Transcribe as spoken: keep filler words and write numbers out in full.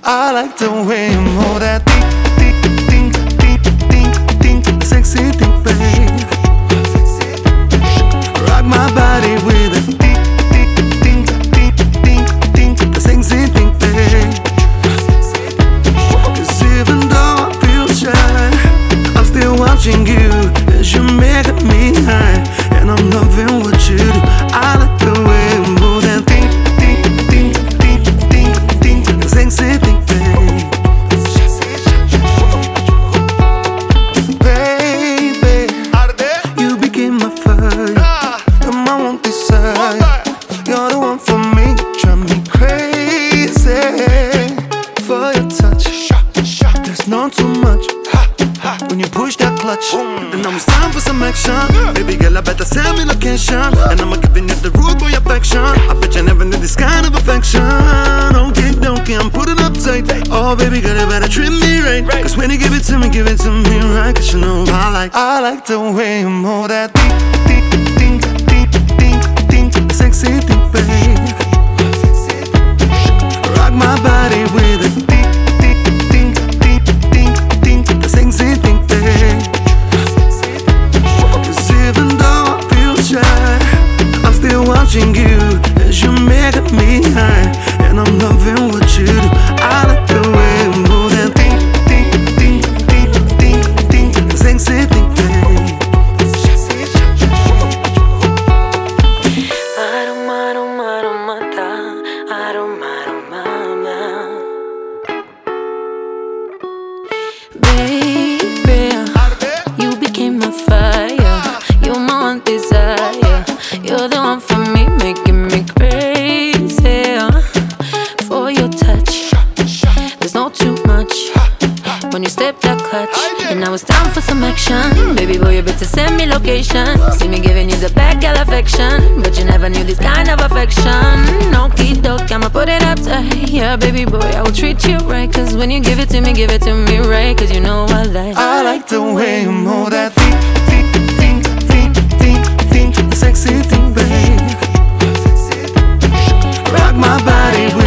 I like the way you move that ding, ding, ding, ding, ding, ding, sexy thing, babe. Rock my body with a ding, ding, ding, ding, ding, ding, sexy thing, babe. 'Cause even though I feel shy, I'm still watching you as you're making me high, and I'm loving what you do. I like the way you move that ding, ding, ding, ding, ding, ding, sexy thing. You're the one for me, drive me crazy. For your touch, there's not too much. When you push that clutch, and now it's time for some action. Baby girl, I better send me location, and I'ma giving you the rude boy affection. I bet you never knew this kind of affection. Okay, okay, I'm putting up tight. Oh baby girl, you better treat me right, 'cause when you give it to me, give it to me right. 'Cause you know I like, I like the way you move that ding, ding, ding, ding, ding, ding, sexy thing, babe. Rock my body with a ding, ding, ding, ding, ding, ding, ding, sexy thing, babe. 'Cause even though I feel shy, I'm still watching you as you're making me high, and I'm loving what you do. I like the way you move that ding, ding, ding, ding, ding, ding, sexy thing, babe. Baby, you became my fire. You're my one desire. You're the one for me, making me crazy. For your touch, there's not too much. When you step that clutch, and now it's time for some action. Baby boy, you better send me location. See me giving you the back girl affection, but you never knew this kind of affection. Okie doke, I'ma put it up tight. Yeah, baby boy, I will treat you right. 'Cause when you give it to me, give it to me right. 'Cause you know I like, I like the way you move that thing, thing, thing, thing, thing, thing, sexy thing, babe. Rock my body with